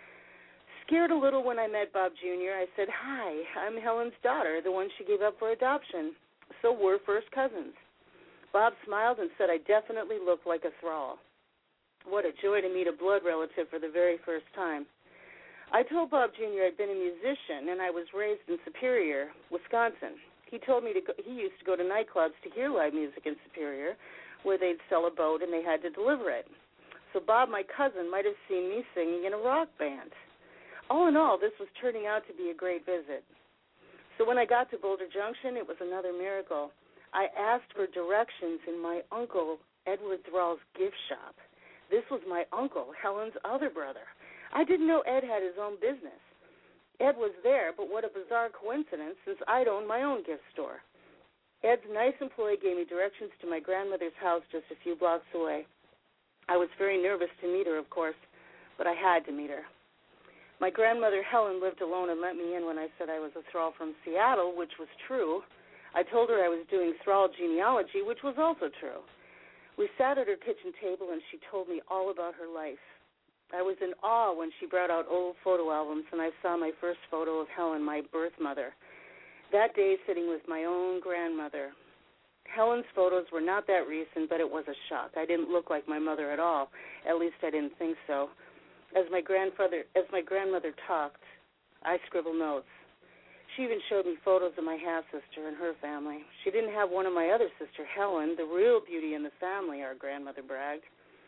Scared a little when I met Bob Junior, I said, "Hi, I'm Helen's daughter, the one she gave up for adoption. So we're first cousins." Bob smiled and said I definitely looked like a Thrall. What a joy to meet a blood relative for the very first time. I told Bob Junior I'd been a musician, and I was raised in Superior, Wisconsin. He told me to go, he used to go to nightclubs to hear live music in Superior, where they'd sell a boat and they had to deliver it. So Bob, my cousin, might have seen me singing in a rock band. All in all, this was turning out to be a great visit. So when I got to Boulder Junction, it was another miracle. I asked for directions in my uncle, Edward Thrall's gift shop. This was my uncle, Helen's other brother. I didn't know Ed had his own business. Ed was there, but what a bizarre coincidence, since I'd owned my own gift store. Ed's nice employee gave me directions to my grandmother's house just a few blocks away. I was very nervous to meet her, of course, but I had to meet her. My grandmother, Helen, lived alone and let me in when I said I was a Thrall from Seattle, which was true. I told her I was doing Thrall genealogy, which was also true. We sat at her kitchen table, and she told me all about her life. I was in awe when she brought out old photo albums, and I saw my first photo of Helen, my birth mother. That day, sitting with my own grandmother. Helen's photos were not that recent, but it was a shock. I didn't look like my mother at all. At least I didn't think so. As my grandfather, as my grandmother talked, I scribbled notes. She even showed me photos of my half-sister and her family. She didn't have one of my other sister, Helen, the real beauty in the family, our grandmother bragged.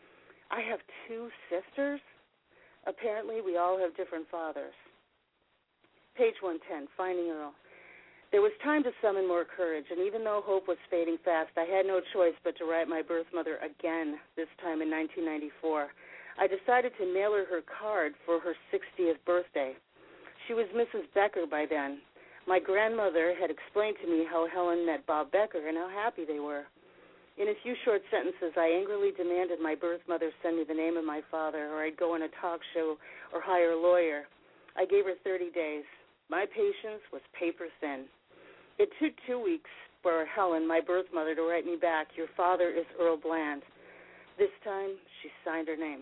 I have two sisters? Apparently, we all have different fathers. Page one ten, Finding Earl. There was time to summon more courage, and even though hope was fading fast, I had no choice but to write my birth mother again, this time in nineteen ninety-four. I decided to mail her her card for her sixtieth birthday. She was Missus Becker by then. My grandmother had explained to me how Helen met Bob Becker and how happy they were. In a few short sentences, I angrily demanded my birth mother send me the name of my father, or I'd go on a talk show or hire a lawyer. I gave her thirty days. My patience was paper thin. It took two weeks for Helen, my birth mother, to write me back, "Your father is Earl Bland." This time, she signed her name.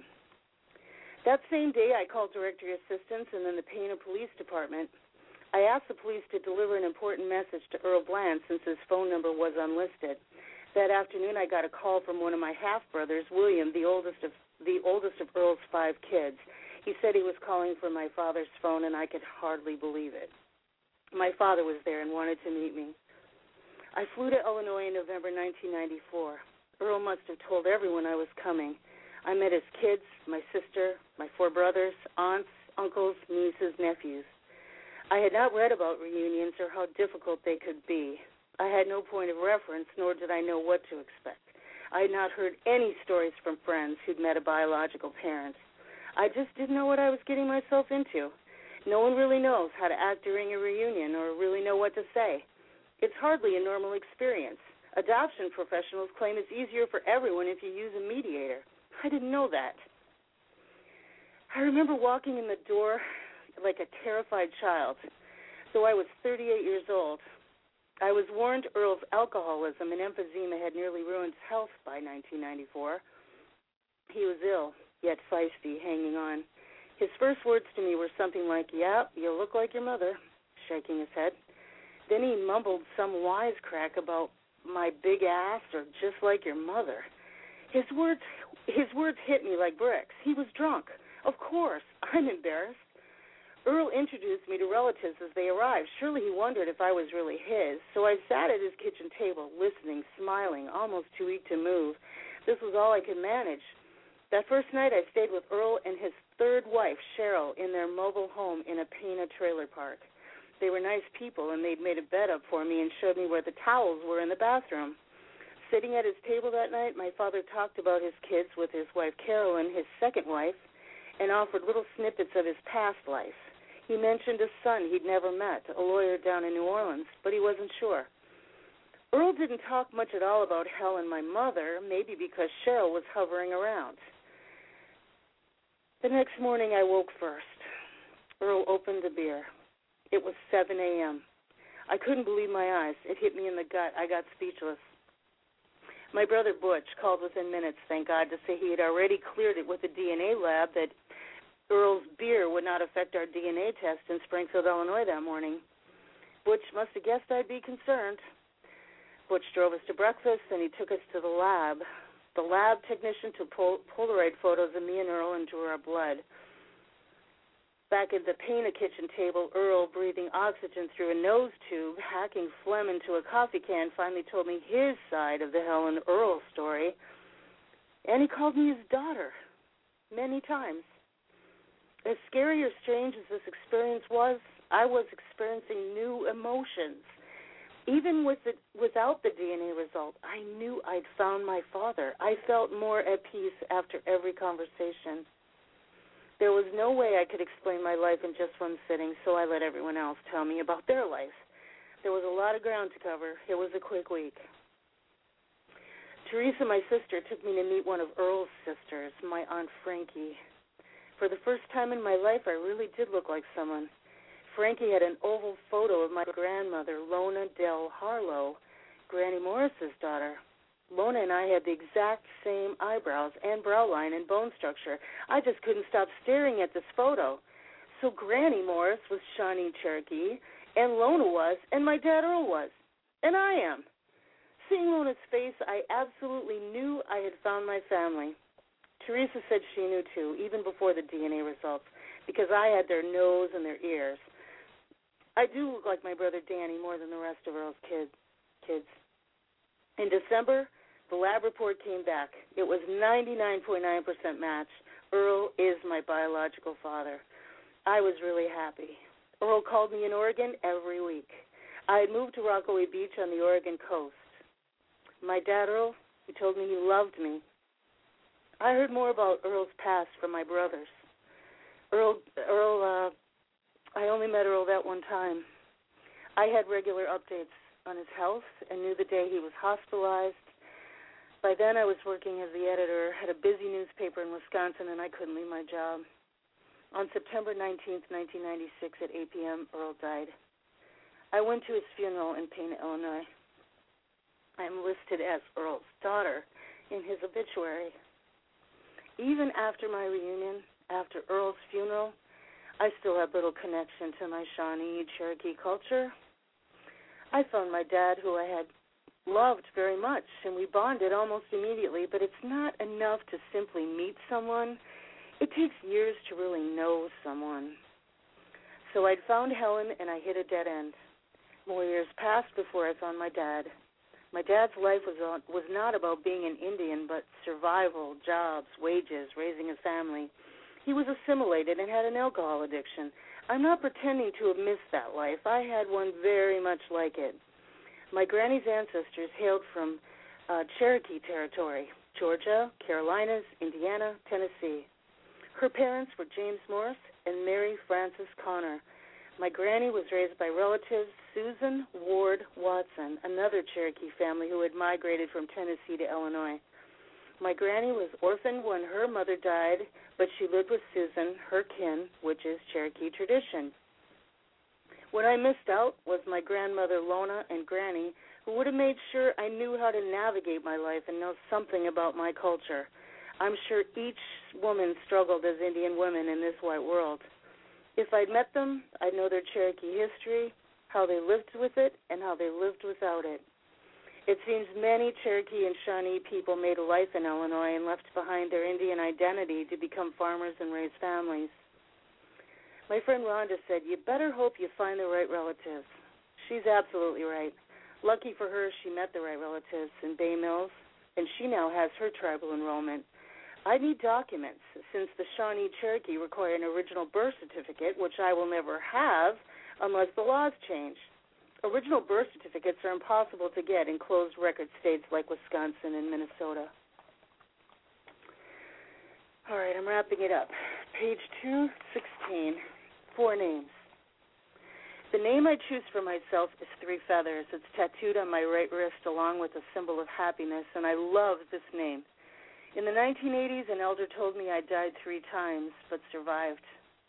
That same day, I called Directory Assistance and then the Pana Police Department. I asked the police to deliver an important message to Earl Bland since his phone number was unlisted. That afternoon, I got a call from one of my half-brothers, William, the oldest of the oldest of Earl's five kids. He said he was calling from my father's phone, and I could hardly believe it. My father was there and wanted to meet me. I flew to Illinois in November nineteen ninety-four. Earl must have told everyone I was coming. I met his kids, my sister, my four brothers, aunts, uncles, nieces, nephews. I had not read about reunions or how difficult they could be. I had no point of reference, nor did I know what to expect. I had not heard any stories from friends who'd met a biological parent. I just didn't know what I was getting myself into. No one really knows how to act during a reunion or really know what to say. It's hardly a normal experience. Adoption professionals claim it's easier for everyone if you use a mediator. I didn't know that. I remember walking in the door like a terrified child. Though I was thirty-eight years old, I was warned Earl's alcoholism and emphysema had nearly ruined his health by nineteen ninety-four. He was ill, yet feisty, hanging on. His first words to me were something like, "Yeah, you look like your mother," shaking his head. Then he mumbled some wisecrack about my big ass or just like your mother. His words, his words hit me like bricks. He was drunk. Of course, I'm embarrassed. Earl introduced me to relatives as they arrived. Surely he wondered if I was really his. So I sat at his kitchen table, listening, smiling, almost too weak to move. This was all I could manage. That first night I stayed with Earl and his third wife, Cheryl, in their mobile home in a Pena trailer park. They were nice people, and they'd made a bed up for me and showed me where the towels were in the bathroom. Sitting at his table that night, my father talked about his kids with his wife, Carolyn, his second wife, and offered little snippets of his past life. He mentioned a son he'd never met, a lawyer down in New Orleans, but he wasn't sure. Earl didn't talk much at all about Helen, my mother, maybe because Cheryl was hovering around. The next morning I woke first. Earl opened a beer. It was seven a.m. I couldn't believe my eyes. It hit me in the gut. I got speechless. My brother Butch called within minutes, thank God, to say he had already cleared it with the D N A lab that Earl's beer would not affect our D N A test in Springfield, Illinois that morning. Butch must have guessed I'd be concerned. Butch drove us to breakfast, and he took us to the lab. The lab technician took pol- Polaroid photos of me and Earl and drew our blood. Back at the Pena kitchen table, Earl, breathing oxygen through a nose tube, hacking phlegm into a coffee can, finally told me his side of the Helen Earl story. And he called me his daughter many times. As scary or strange as this experience was, I was experiencing new emotions. Even with the, without the D N A result, I knew I'd found my father. I felt more at peace after every conversation. There was no way I could explain my life in just one sitting, so I let everyone else tell me about their life. There was a lot of ground to cover. It was a quick week. Teresa, my sister, took me to meet one of Earl's sisters, my Aunt Frankie. For the first time in my life, I really did look like someone. Frankie had an oval photo of my grandmother, Lona Del Harlow, Granny Morris's daughter. Lona and I had the exact same eyebrows and brow line and bone structure. I just couldn't stop staring at this photo. So Granny Morris was Shawnee Cherokee, and Lona was, and my dad Earl was, and I am. Seeing Lona's face, I absolutely knew I had found my family. Teresa said she knew, too, even before the D N A results, because I had their nose and their ears. I do look like my brother Danny more than the rest of Earl's kid, kids. In December, the lab report came back. It was ninety-nine point nine percent match. Earl is my biological father. I was really happy. Earl called me in Oregon every week. I had moved to Rockaway Beach on the Oregon coast. My dad, Earl, he told me he loved me. I heard more about Earl's past from my brothers. Earl, Earl, uh, I only met Earl that one time. I had regular updates on his health and knew the day he was hospitalized. By then I was working as the editor at a busy newspaper in Wisconsin, and I couldn't leave my job. On September nineteenth, nineteen ninety-six, at eight p.m., Earl died. I went to his funeral in Pena, Illinois. I'm listed as Earl's daughter in his obituary. Even after my reunion, after Earl's funeral, I still have little connection to my Shawnee Cherokee culture. I found my dad, who I had loved very much, and we bonded almost immediately, but it's not enough to simply meet someone. It takes years to really know someone. So I'd found Helen, and I hit a dead end. More years passed before I found my dad. My dad's life was on, was not about being an Indian, but survival, jobs, wages, raising a family. He was assimilated and had an alcohol addiction. I'm not pretending to have missed that life. I had one very much like it. My granny's ancestors hailed from uh, Cherokee territory, Georgia, Carolinas, Indiana, Tennessee. Her parents were James Morris and Mary Frances Connor. My granny was raised by relatives Susan Ward Watson, another Cherokee family who had migrated from Tennessee to Illinois. My granny was orphaned when her mother died, but she lived with Susan, her kin, which is Cherokee tradition. What I missed out was my grandmother Lona and Granny, who would have made sure I knew how to navigate my life and know something about my culture. I'm sure each woman struggled as Indian women in this white world. If I'd met them, I'd know their Cherokee history, how they lived with it, and how they lived without it. It seems many Cherokee and Shawnee people made a life in Illinois and left behind their Indian identity to become farmers and raise families. My friend Rhonda said, you better hope you find the right relatives. She's absolutely right. Lucky for her, she met the right relatives in Bay Mills, and she now has her tribal enrollment. I need documents, since the Shawnee Cherokee require an original birth certificate, which I will never have unless the laws change. Original birth certificates are impossible to get in closed record states like Wisconsin and Minnesota. All right, I'm wrapping it up. Page two sixteen. Four names. The name I choose for myself is Three Feathers. It's tattooed on my right wrist along with a symbol of happiness, and I love this name. In the nineteen eighties, an elder told me I died three times but survived.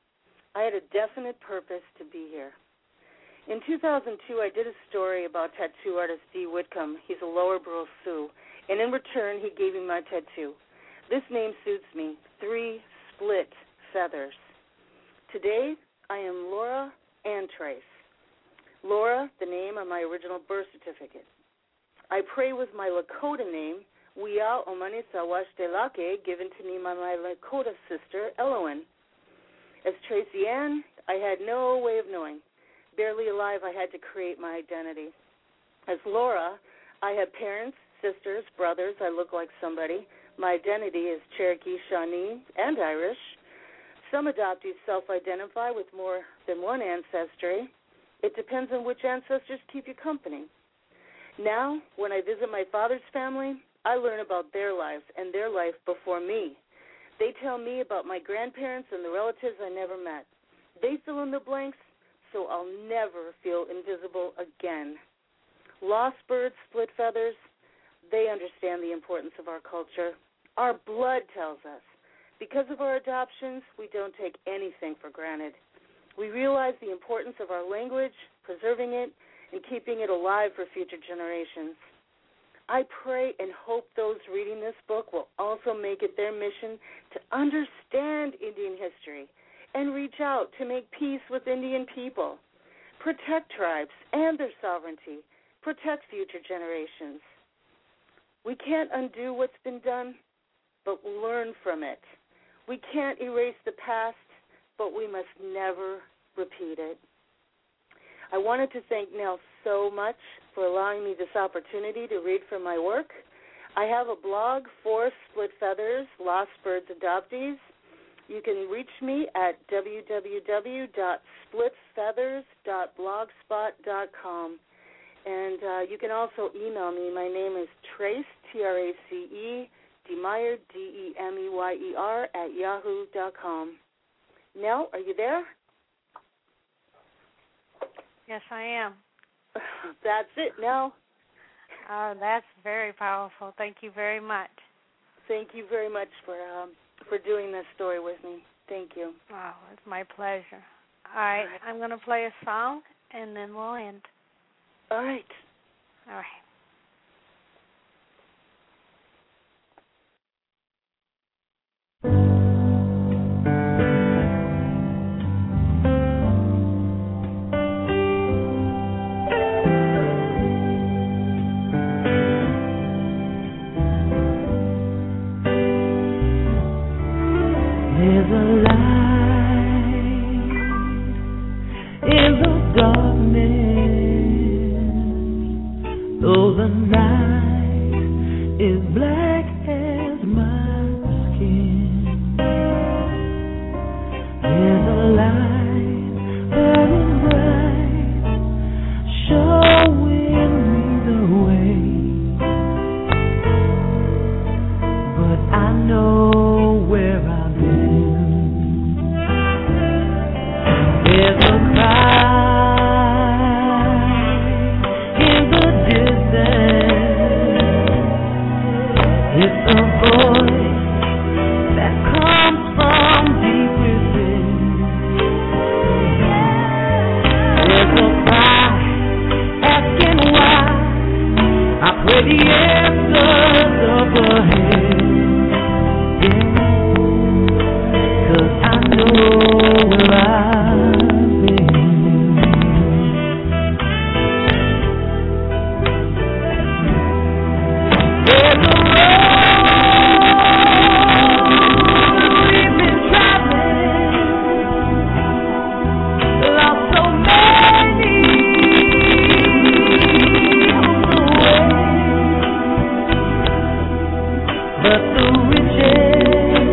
I had a definite purpose to be here. In two thousand two, I did a story about tattoo artist Dee Whitcomb. He's a Lower Brule Sioux, and in return, he gave me my tattoo. This name suits me, Three Split Feathers. Today, I am Laura Ann Trace. Laura, the name on my original birth certificate. I pray with my Lakota name, Wia Omanisa Washtelake, given to me by my Lakota sister, Elowen. As Tracy Ann, I had no way of knowing. Barely alive, I had to create my identity. As Laura, I have parents, sisters, brothers. I look like somebody. My identity is Cherokee, Shawnee, and Irish. Some adoptees self-identify with more than one ancestry. It depends on which ancestors keep you company. Now, when I visit my father's family, I learn about their lives and their life before me. They tell me about my grandparents and the relatives I never met. They fill in the blanks, so I'll never feel invisible again. Lost birds, split feathers, they understand the importance of our culture. Our blood tells us. Because of our adoptions, we don't take anything for granted. We realize the importance of our language, preserving it, and keeping it alive for future generations. I pray and hope those reading this book will also make it their mission to understand Indian history and reach out to make peace with Indian people, protect tribes and their sovereignty, protect future generations. We can't undo what's been done, but learn from it. We can't erase the past, but we must never repeat it. I wanted to thank Nell so much for allowing me this opportunity to read from my work. I have a blog for Split Feathers, Lost Birds Adoptees. You can reach me at w w w dot split feathers dot blogspot dot com. And uh, you can also email me. My name is Trace, T R A C E, Demeyer, D E M E Y E R, at yahoo dot com. Nell, are you there? Yes, I am. That's it, Nell. Uh, that's very powerful. Thank you very much. Thank you very much for um, for doing this story with me. Thank you. Oh, it's my pleasure. All right, I'm going to play a song, and then we'll end. All right. All right. There's a light in the darkness. Oh, know where I've been. There's a cry in the distance. It's a voice that comes from deep within. There's a cry asking why. I pray the answers up ahead. Yeah, 'cause I know where I've been. There's a road we've been traveling, lost so many on the way, but the riches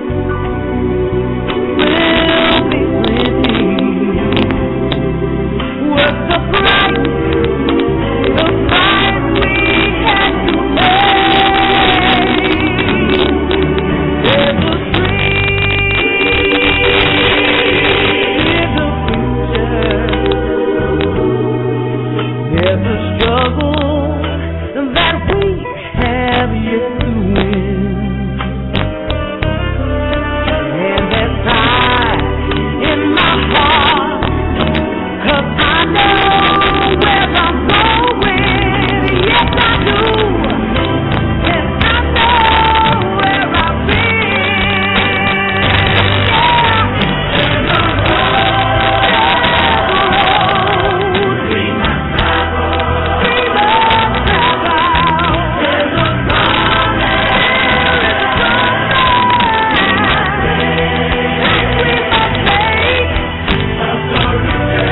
will be plenty. What's the price? The price we had to pay. There's a there's a struggle that we have yet to win, and there's pride in my heart, 'cause I know where I'm going. Yes, I do, and I know where I've been. There's a road we must travel. We must travel. There's a promise. There's a promise that we must make. Oh, but the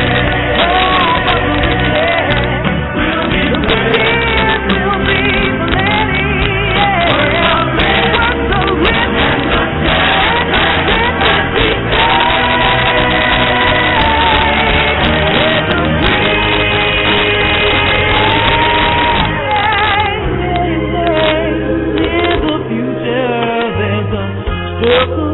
riches will be plenty. Worth the risk and the chance that we in the future, there's a struggle